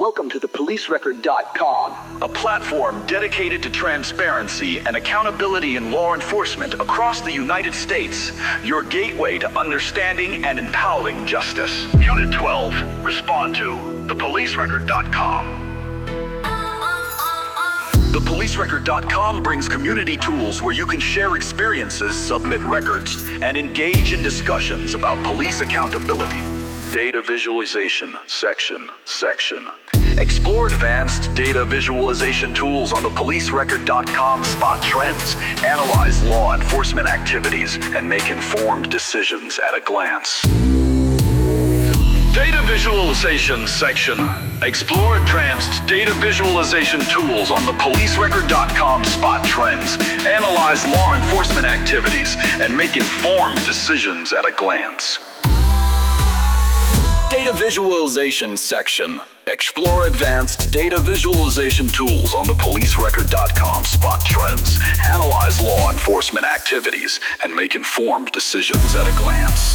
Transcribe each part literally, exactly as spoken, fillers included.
Welcome to the police record dot com, a platform dedicated to transparency and accountability in law enforcement across the United States, your gateway to understanding and empowering justice. Unit twelve, respond to the police record dot com. the police record dot com brings community tools where you can share experiences, submit records, and engage in discussions about police accountability. Data visualization, section, section. Explore advanced data visualization tools on the police record dot com. Spot trends, analyze law enforcement activities, and make informed decisions at a glance. Data visualization section. Explore advanced data visualization tools on the police record dot com. Spot trends, analyze law enforcement activities, and make informed decisions at a glance. Data visualization section. Explore advanced data visualization tools on the police record dot com. Spot trends, analyze law enforcement activities, and make informed decisions at a glance.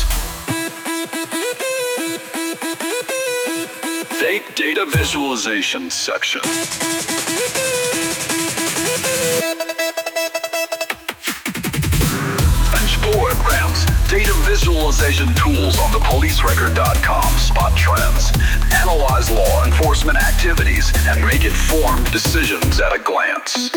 Fake data visualization section. Explore advanced data visualization tools on the police record dot com. Spot trends, analyze law enforcement activities, and make informed decisions at a glance.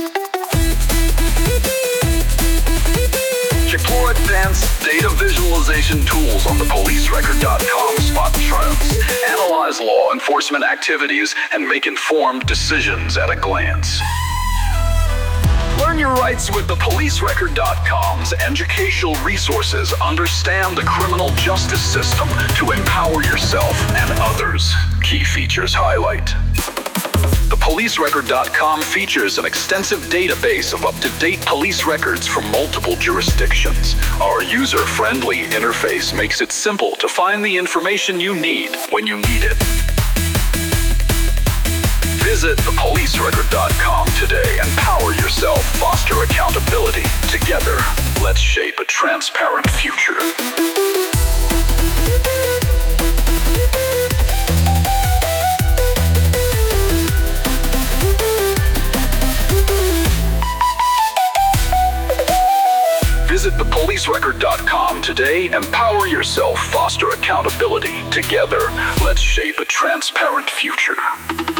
Explore advanced data visualization tools on the police record dot com. Spot trends, analyze law enforcement activities, and make informed decisions at a glance. Learn your rights with the police record dot com's educational resources. Understand the criminal justice system to empower yourself and others. Key features highlight. the police record dot com features an extensive database of up-to-date police records from multiple jurisdictions. Our user-friendly interface makes it simple to find the information you need when you need it. Visit the police record dot com today and empower yourself, foster accountability. Together, let's shape a transparent future. Visit the police record dot com today. Empower yourself, foster accountability. Together, let's shape a transparent future.